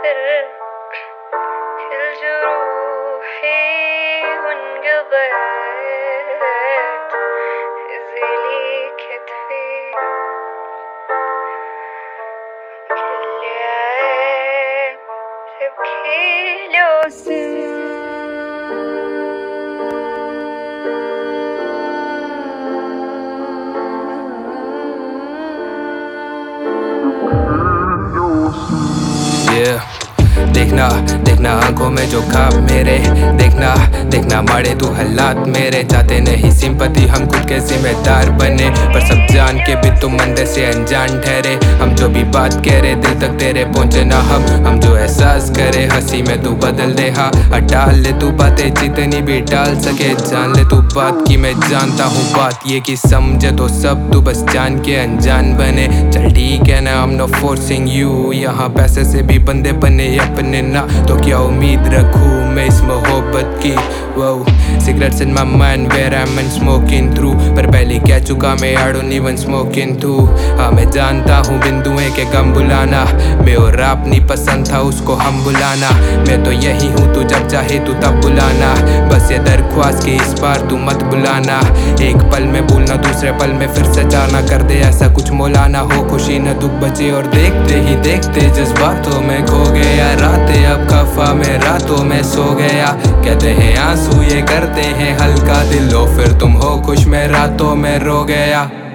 آخر كل جروحي وانقضيت هزلي كتفي كل عين تبكي لو देखना देखना आंखों में जो खाब मेरे, देखना देखना मारे तू हालात मेरे। चाहते नहीं सिंपैथी हम खुद के जिम्मेदार बने, पर सब जान के भी तुम अंदर से अनजान ठहरे। हम जो भी बात कह रहे दिल तक तेरे पहुंचे ना, हम जो एहसास करे हंसी में तू बदल दे। हाँ डाल ले तू बातें जितनी भी डाल सके, जान ले तू बात की मैं जानता हूँ बात ये कि समझे तो सब तू बस जान के अनजान बने। चल ठीक है ना, I'm not forcing you, यहाँ पैसे से भी बंदे बने अपने ना, तो क्या उम्मीद रखूं मैं इस मोहब्बत की। Wow, cigarettes in my mind where I'm smoking through, पर पहले कह चुका मैं I don't even smoking too। हाँ मैं जानता हूँ बिंदुएं के गम बुलाना, मैं और रैप नहीं पसंद था उसको हम बुलाना। मैं तो यही हूँ तू जब चाहे तू तब बुलाना, बस ये दरख्वास्त कि इस बार तू मत बुलाना। एक पल में भूलना दूसरे पल में फिर से जाना, कर दे ऐसा कुछ मौलाना हो खुशी न दुख बचे। और देखते ही देखते जज्बातों में खो गया, रातें अब खफा में रातों में सो गया। कहते हैं आंसू ये करते हैं हल्का दिल, लो फिर तुम हो खुश मैं रातों में रो गया।